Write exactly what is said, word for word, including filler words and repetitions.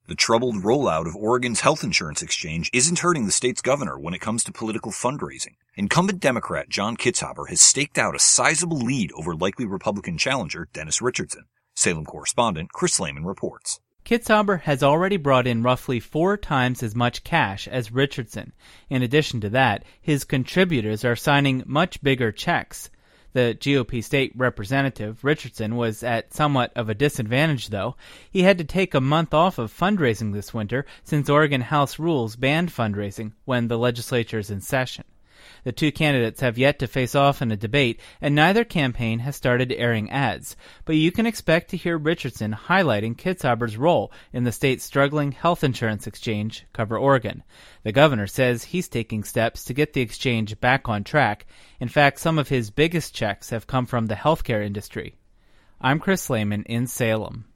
The troubled rollout of Oregon's health insurance exchange isn't hurting the state's governor when it comes to political fundraising. Incumbent Democrat John Kitzhaber has staked out a sizable lead over likely Republican challenger Dennis Richardson. Salem correspondent Chris Lehman reports. Kitzhaber has already brought in roughly four times as much cash as Richardson. In addition to that, his contributors are signing much bigger checks. The G O P state representative, Richardson, was at somewhat of a disadvantage, though. He had to take a month off of fundraising this winter since Oregon House rules banned fundraising when the legislature is in session. The two candidates have yet to face off in a debate, and neither campaign has started airing ads. But you can expect to hear Richardson highlighting Kitzhaber's role in the state's struggling health insurance exchange, Cover Oregon. The governor says he's taking steps to get the exchange back on track. In fact, some of his biggest checks have come from the healthcare industry. I'm Chris Lehman in Salem.